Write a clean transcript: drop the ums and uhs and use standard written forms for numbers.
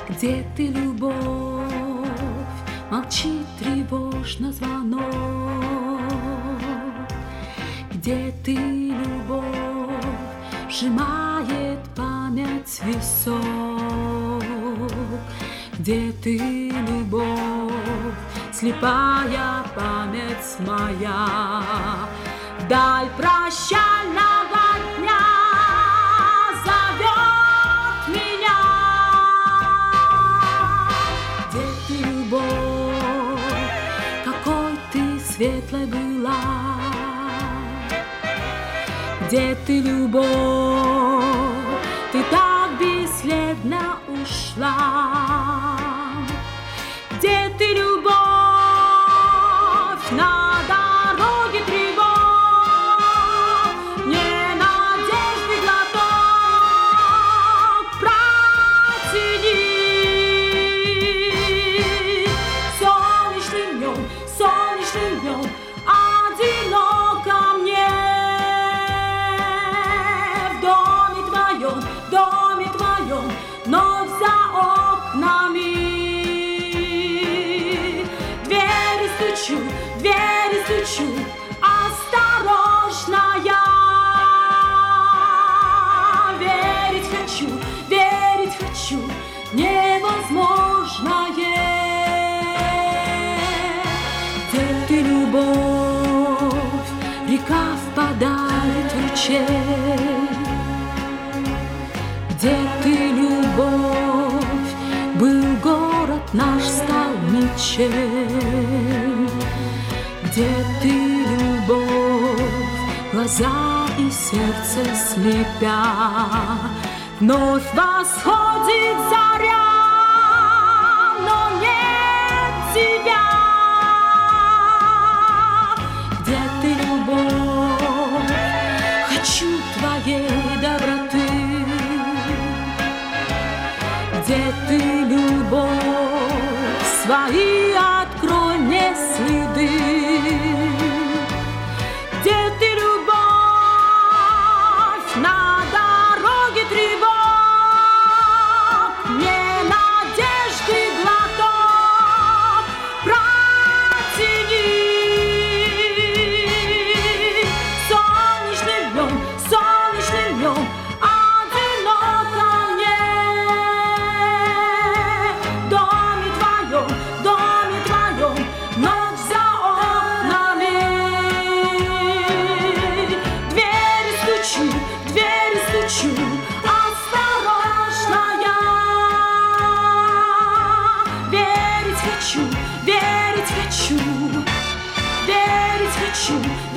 Где ты, любовь? Молчит тревожно звонок. Где ты, любовь? Сжимает память висок. Где ты, любовь? Слепая память моя. Вдаль прощального дня зовет меня. Где ты, любовь? Какой ты светлой была. Где ты, любовь? Ты так бесследно ушла. Где ты, любовь? На дороге тревог, ненадежды глоток протяни. Солнечным днем, одиноко мне. В доме твоем, ночь за окнами. Двери стучу, осторожно я. Верить хочу, невозможное. Где ты, любовь? Река впадает в ручей. Где ты, любовь? Был город наш, стал ничей. Где ты, любовь? Глаза и сердце слепя. Вновь восходит заря, но нет тебя. Где ты, любовь? Хочу твоей доброты. Где ты, любовь? Свои открой мне следы. Где ты, любовь? На дороге тревог, ненадежды глоток протяни. Солнечным днем, одиноко мне. В доме твоем, ночь за окнами. Двери стучу, осторожно я. Верить хочу,